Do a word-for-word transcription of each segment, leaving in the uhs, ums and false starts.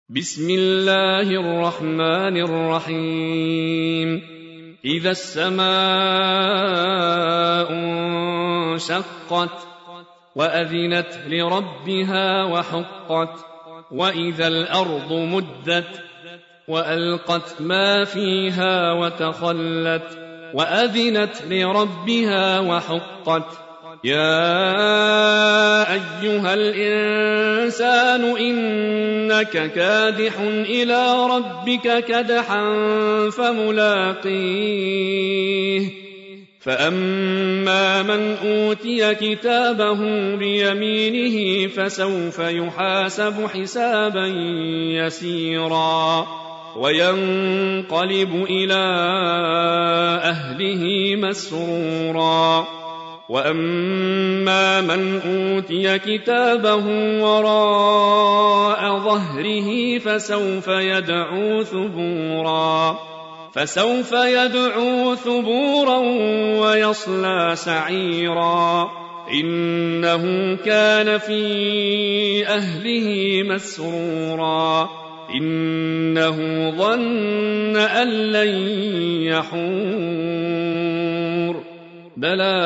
بسم الله الرحمن الرحيم إذا السماء انشقت وأذنت لربها وحقت وإذا الأرض مدت وألقت ما فيها وتخلت وأذنت لربها وحقت يا أيها الإنسان إنك كادح إلى ربك كدحا فملاقيه فأما من أوتي كتابه بيمينه فسوف يحاسب حسابا يسيرا وينقلب إلى أهله مسرورا وأما من أوتي كتابه وراء ظهره فسوف يدعو ثبورا فسوف يدعو ثبورا ويصلى سعيرا إنه كان في أهله مسرورا إنه ظن أن لن يحور بلى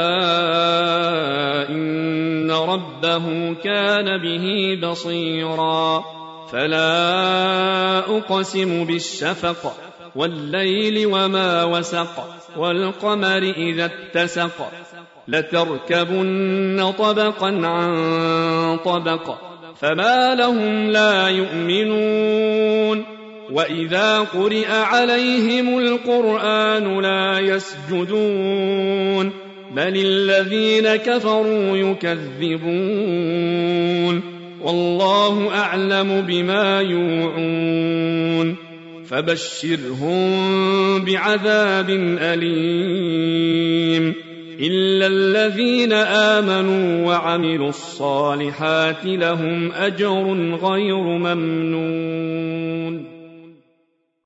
إن ربه كان به بصيرا فلا أقسم بالشفق والليل وما وسق والقمر إذا اتسق لتركبن طبقا عن طبق فما لهم لا يؤمنون وإذا قرئ عليهم القرآن لا يسجدون بل الذين كفروا يكذبون والله أعلم بما يوعون فبشرهم بعذاب أليم إلا الذين آمنوا وعملوا الصالحات لهم أجر غير ممنون.